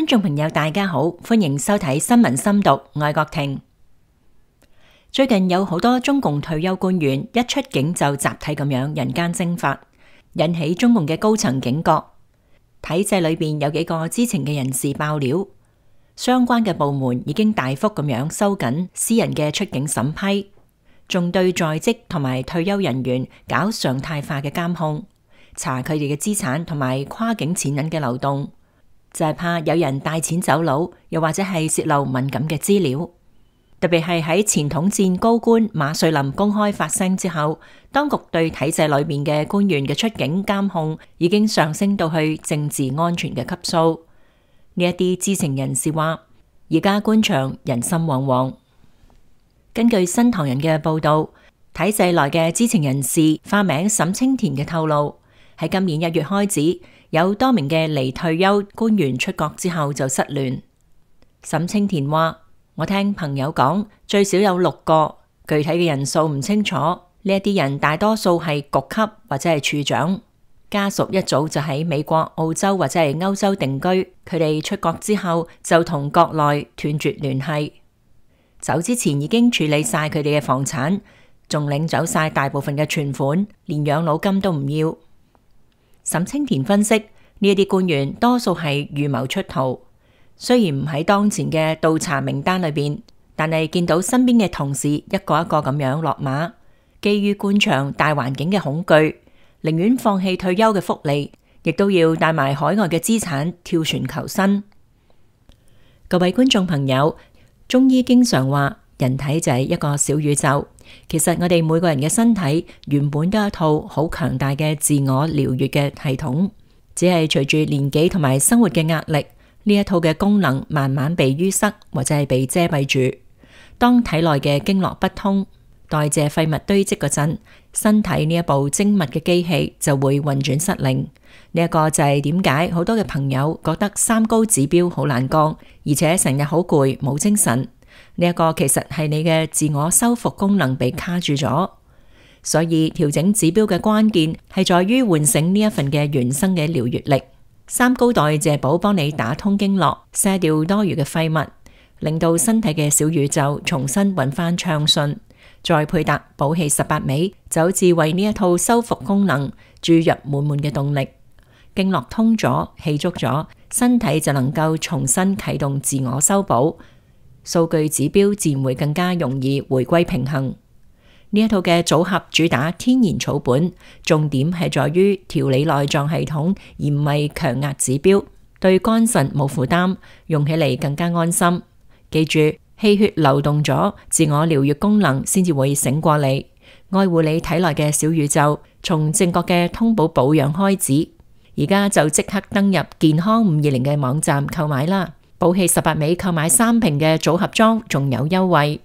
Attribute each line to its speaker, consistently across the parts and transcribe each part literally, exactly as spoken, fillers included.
Speaker 1: 觀眾朋友大家好，歡迎收睇新聞深讀，我係郭婷。最近有好多中共退休官員一出境就集體咁樣人間蒸發，引起中共嘅高層警覺。體制裏邊有幾個知情嘅人士爆料，相關嘅部門已經大幅咁樣收緊私人嘅出境審批，仲對在職同埋退休人員搞常態化嘅監控，查佢哋嘅資產同埋跨境錢銀嘅流動。就係怕有人帶錢走佬，又或者係洩漏敏感嘅資料。特別係喺前統戰高官馬瑞林公開發聲之後，當局對體制裏面嘅官員嘅出境監控已經上升到去政治安全嘅級數。呢一啲知情人士話，而家官場人心惶惶。根據新唐人嘅報道，體制內嘅知情人士化名沈清田嘅透露，喺今年一月開始，有多名嘅離退休官員出國之後就失聯。沈清田話：我聽朋友講，最少有六個，具體嘅人數唔清楚。呢一啲人大多數係局級或者係處長，家屬一早就喺美國、澳洲或者係歐洲定居。佢哋出國之後就同國內斷絕聯繫，走之前已經處理晒佢哋嘅房產，仲領走晒大部分嘅存款，連養老金都唔要。沈清田分析，呢一啲官員多數係預謀出逃，雖然唔喺當前嘅盜查名單裏邊，但係見到身邊嘅同事一個一個咁樣落馬，基於官場大環境嘅恐懼，寧願放棄退休嘅福利，亦都要帶埋海外嘅資產跳船求生。各位觀眾朋友，中醫經常話人體就係一個小宇宙。其實我哋每個人嘅身體原本都有一套好強大嘅自我療癒嘅系統，只係隨住年紀同埋生活嘅壓力，呢一套嘅功能慢慢被淤塞或者係被遮蔽住。當體內嘅經絡不通，代謝廢物堆積嗰陣，身體呢一部精密嘅機器就會運轉失靈。呢、這、一個就係點解好多嘅朋友覺得三高指標好難降，而且成日好攰冇精神。呢一個其實係你嘅自我修復功能被卡住咗，所以調整指標嘅關鍵係在於喚醒呢一份嘅原生嘅療癒力。三高代謝寶幫你打通經絡，卸掉多餘嘅廢物，令到身體嘅小宇宙重新運翻暢順。再配搭補氣十八味，就好似為呢一套修復功能注入滿滿嘅動力。經絡通咗，氣足咗，身體就能夠重新啟動自我修補。數據指標自然會更加容易回歸平衡。呢一套嘅組合主打天然草本，重點係在於調理內臟系統，而唔係強壓指標，對肝腎冇負擔，用起嚟更加安心。記住，氣血流動咗，自我療癒功能先至會醒過嚟，愛護你體內嘅小宇宙。從正確嘅通寶保養開始，而家就即刻登入健康五二零嘅網站購買啦！補氣十八味購買三瓶嘅組合裝，仲有優惠。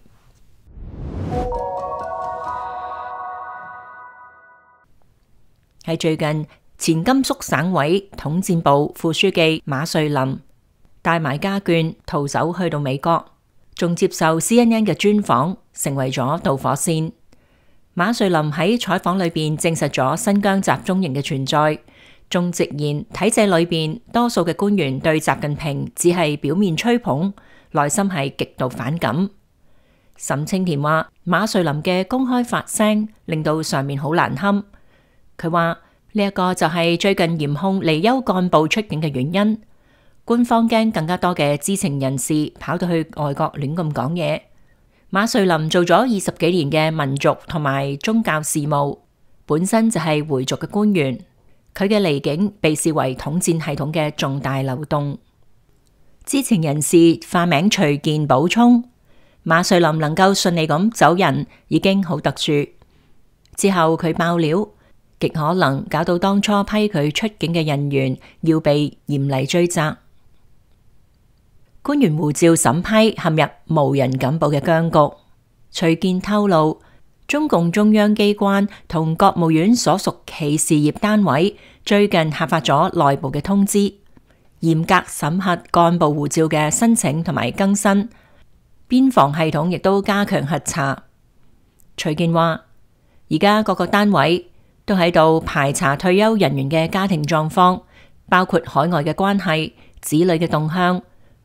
Speaker 1: 喺最近，前甘肅省委統戰部副書記馬瑞林帶埋家眷逃走去到美國，仲接受 C N N 嘅專訪，成為咗導火線。馬瑞林喺採訪裏邊證實咗新疆集中營嘅存在。仲直言，體制裏邊多數嘅官員對習近平只係表面吹捧，內心係極度反感。沈清田話，馬瑞林嘅公開發聲令到上面好難堪。佢話呢一個就係最近嚴控離休幹部出境嘅原因。官方驚更加多嘅知情人士跑到去外國亂咁講嘢。馬瑞林做咗二十幾年嘅民族同埋宗教事務，本身就係回族嘅官員。佢嘅離境被視為統戰系統嘅重大漏洞。知情人士化名徐健補充，馬瑞林能夠順利咁走人已經好特殊。之後佢爆料，極可能搞到當初批佢出境嘅人員要被嚴厲追責。官員護照審批陷入無人敢保嘅僵局。徐健透露，中共中央機關同國務院所屬企事業單位最近下發咗內部嘅通知，嚴格審核幹部護照嘅申請同埋更新，邊防系統亦都加強核查。徐健話，而家各個單位都喺度排查退休人員嘅家庭狀況，包括海外嘅關係、子女嘅動向、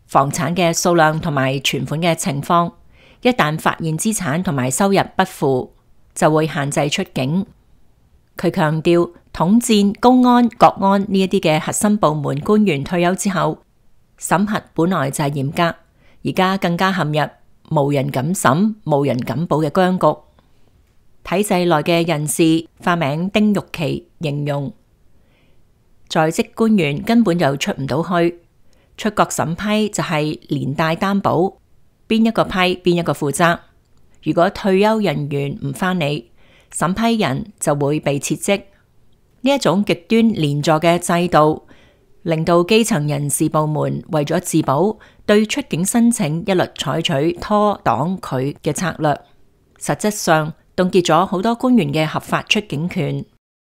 Speaker 1: 房產嘅數量同埋存款嘅情況。一旦發現資產同埋收入不符，就會限制出境。佢強調，統戰、公安、國安呢一啲嘅核心部門官員退休之後，審核本來就係嚴格，而家更加陷入無人敢審、無人敢保嘅僵局。體制內嘅人士化名丁玉琪形容，在職官員根本就出唔到去，出國審批就係連帶擔保。邊一個批，邊一個負責。如果退休人員唔返嚟，審批人就會被撤職。呢一種極端連坐嘅制度，令到基層人事部門為咗自保，對出境申請一律採取拖擋拒嘅策略，實質上凍結咗好多官員嘅合法出境權。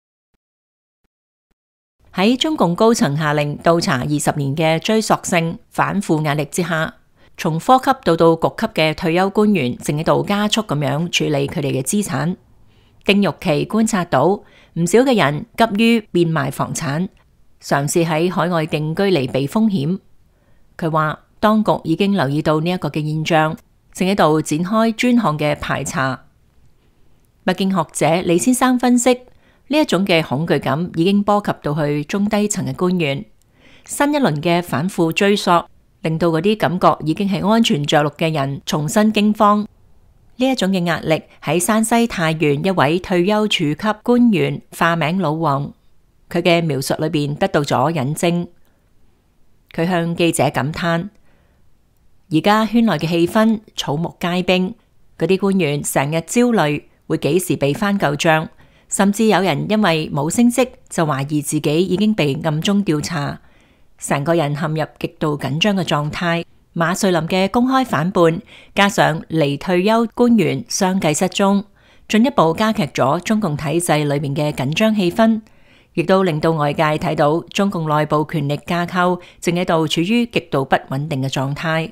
Speaker 1: 喺中共高層下令倒查二十年嘅追溯性反腐壓力之下，從科級到到局級嘅退休官員正喺度加速咁樣處理佢哋嘅資產。丁玉琪觀察到唔少嘅人急於變賣房產，嘗試喺海外定居嚟避風險。佢話當局已經留意到呢一個嘅現象，正喺度展開專項嘅排查。北京學者李先生分析，呢一種嘅恐懼感已經波及到去中低層嘅官員。新一輪嘅反腐追溯，令到嗰啲感覺已經係安全着陸嘅人重新驚慌。呢一種嘅壓力喺山西太原一位退休處級官員化名老王，佢嘅描述裏邊得到咗引證。佢向記者感嘆：而家圈內嘅氣氛草木皆兵，嗰啲官員成日焦慮會幾時被翻舊賬，甚至有人因為冇升職就懷疑自己已經被暗中調查。成個人陷入極度緊張嘅狀態。馬瑞林嘅公開反叛，加上離退休官員相繼失蹤，進一步加劇咗中共體制裏面嘅緊張氣氛，亦都令到外界睇到中共內部權力架構正喺度處於極度不穩定嘅狀態。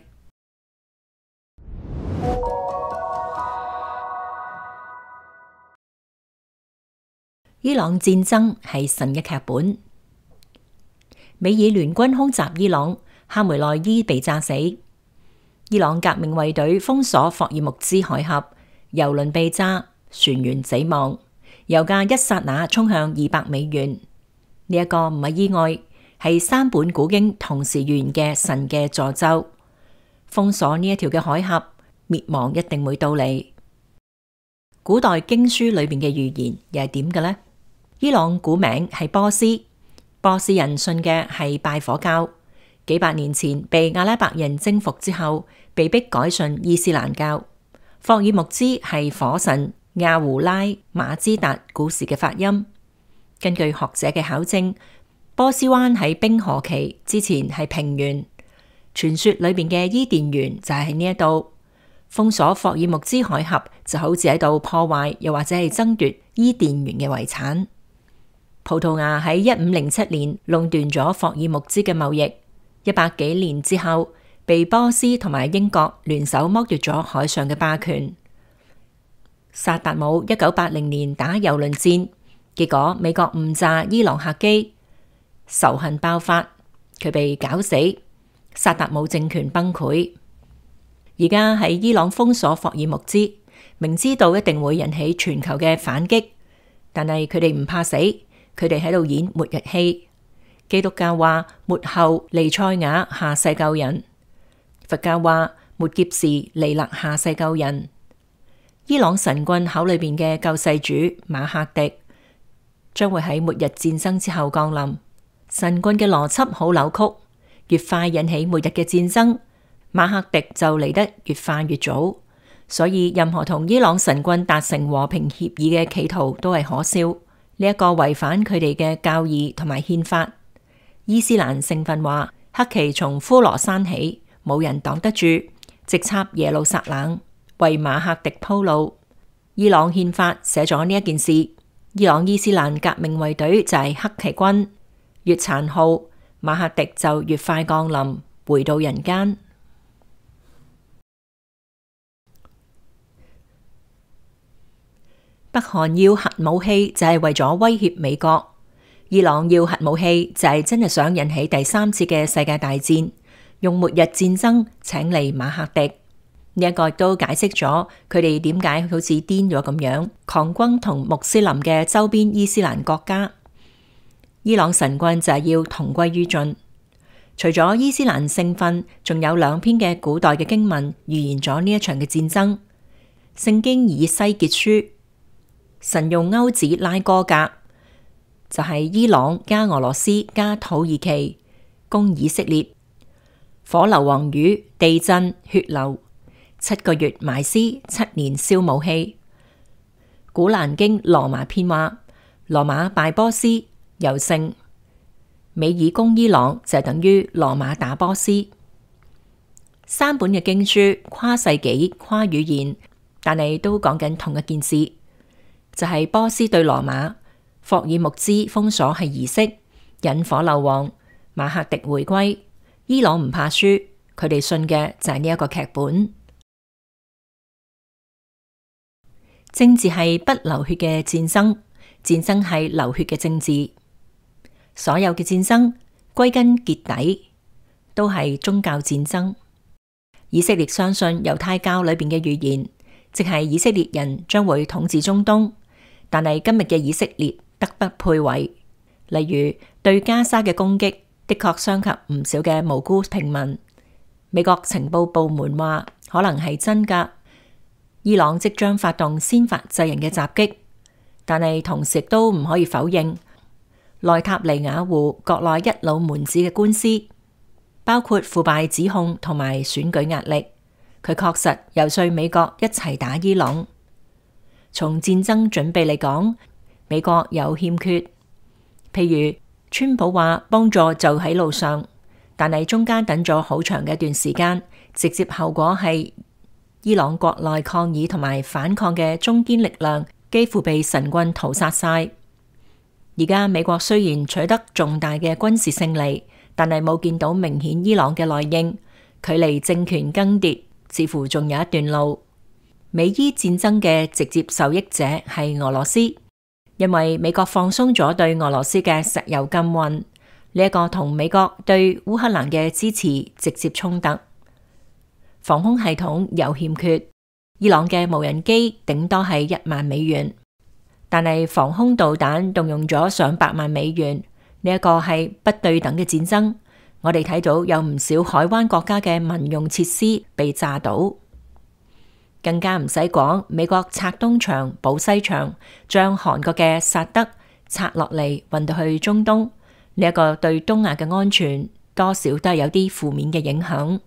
Speaker 1: 伊朗戰爭係神嘅劇本。美以聯軍空襲伊朗，哈梅內伊被炸死。伊朗革命衛隊封鎖霍爾木茲海峽，油輪被炸，船員死亡，油價一剎那衝向二百美元。呢、這、一個唔係意外，係三本古經同時預言嘅神嘅詛咒。封鎖呢一條嘅海峽，滅亡一定會到嚟。古代經書裏邊嘅預言又係點嘅呢？伊朗古名係波斯。波斯人信嘅係拜火教，幾百年前被阿拉伯人征服之後，被迫改信伊斯蘭教。霍爾木茲係火神亞胡拉馬茲達古時嘅發音。根據學者嘅考證，波斯灣喺冰河期之前係平原，傳說裏邊嘅伊甸園就係喺呢一度。封鎖霍爾木茲海峽就好似喺度破壞，又或者係爭奪伊甸園嘅遺產。葡萄牙喺一五零七年壟斷咗霍爾木茲嘅貿易，一百幾年之後被波斯同埋英國聯手剝奪咗海上嘅霸權。薩達姆一九八零年打油輪戰，結果美國誤炸伊朗客機，仇恨爆發，佢被絞死，薩達姆政權崩潰。而家喺伊朗封鎖霍爾木茲，明知道一定會引起全球嘅反擊，但係佢哋唔怕死。佢哋喺度演末日戲。基督教話末後彌賽亞下世救人，佛教話末劫時彌勒下世救人。伊朗神棍口裏邊嘅救世主馬赫迪將會喺末日戰爭之後降臨。神棍嘅邏輯好扭曲，越快引起末日嘅戰爭，馬赫迪就嚟得越快越早。所以任何同伊朗神棍達成和平協議嘅企圖都係可笑。呢一個違反佢哋嘅教義同埋憲法。伊斯蘭聖訓話，黑旗從呼羅珊起，冇人擋得住，直插耶路撒冷，為馬赫迪鋪路。伊朗憲法寫咗呢一件事，伊朗伊斯蘭革命衛隊就係黑旗軍，越殘酷，馬赫迪就越快降臨，回到人間。北韓要核武器就係為咗威脅美國，伊朗要核武器就係真係想引起第三次嘅世界大戰， 用末日戰爭請嚟馬赫迪。呢一個亦都解釋咗佢哋點解好似癲咗咁樣狂轟同穆斯林嘅周邊伊斯蘭國家。伊朗神棍就係要同歸於盡。除咗伊斯蘭聖訓，仲有兩篇嘅古代嘅經文預言咗呢一場嘅戰爭。聖經以西結書，神用鈎子拉哥格，就係、是、伊朗加俄羅斯加土耳其攻以色列，火硫磺雨、地震、血流，七個月埋屍，七年燒武器。古蘭經羅馬篇話，羅馬敗波斯，尤勝。美爾攻伊朗就等於羅馬打波斯。三本嘅經書跨世紀跨語言，但係都講緊同一件事，就係、是、波斯對羅馬霍爾木茲封鎖係儀式，引火硫磺，馬赫迪回歸。伊朗唔怕輸，佢哋信嘅就係呢一個劇本。政治係不流血嘅戰爭，戰爭係流血嘅政治。所有嘅戰爭歸根結底都係宗教戰爭。以色列相信猶太教裏邊嘅預言，即係以色列人將會統治中東，但係今日嘅以色列德不配位。例如對加沙嘅攻擊，的確傷及唔少嘅無辜平民。美國情報部門話可能係真㗎。伊朗即將發動先發制人嘅襲擊，但係同時都唔可以否認內塔尼亞胡國內一老門子嘅官司，包括腐敗指控同埋選舉壓力。佢確實游說美國一齊打伊朗。從戰爭準備嚟講，美國有欠缺，譬如川普話幫助就喺路上，但係中間等咗好長嘅一段時間，直接後果係伊朗國內抗議同埋反抗嘅中堅力量幾乎被神棍屠殺晒。而家美國雖然取得重大嘅軍事勝利，但係冇見到明顯伊朗嘅內應，距離政權更迭似乎仲有一段路。美伊戰爭嘅直接受益者係俄羅斯，因為美國放鬆咗對俄羅斯嘅石油禁運，呢、這、一個同美國對烏克蘭嘅支持直接衝突。防空系統有欠缺，伊朗嘅無人機頂多係一萬美元，但係防空導彈動用咗上百萬美元，呢、這、一個係不對等嘅戰爭。我哋睇到有唔少海灣國家嘅民用設施被炸倒，更加唔使講美國拆東牆補西牆，將韓國嘅薩德拆落嚟運到去中東，呢、這、一個對東亞嘅安全多少都係有啲負面嘅影響。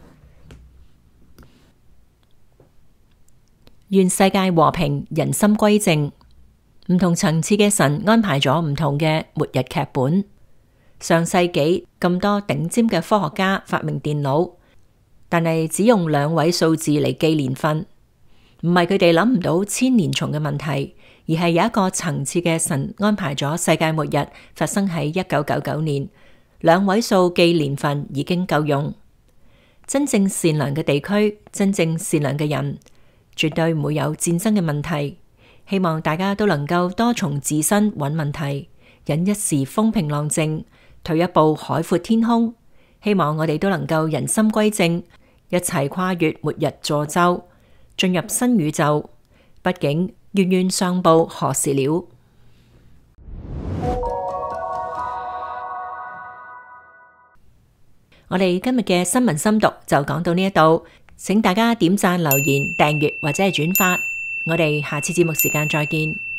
Speaker 1: 願世界和平，人心歸正。唔同層次嘅神安排咗唔同嘅末日劇本。上世紀咁多頂尖嘅科學家發明電腦，但係只用兩位數字嚟記年份，唔係佢哋諗唔到千年蟲嘅問題，而係有一個層次嘅神安排咗世界末日發生喺一九九九年，兩位數記年份已經夠用。真正善良嘅地區，真正善良嘅人，絕對唔會有戰爭嘅問題。希望大家都能夠多從自身揾問題，忍一時風平浪靜，退一步海闊天空。希望我哋都能夠人心歸正，一齊跨越末日詛咒，進入新宇宙。畢竟冤冤相報何時了？我哋今日嘅新聞深讀就講到呢一度，請大家點讚、留言、訂閱或者係轉發。我哋下次節目時間再見。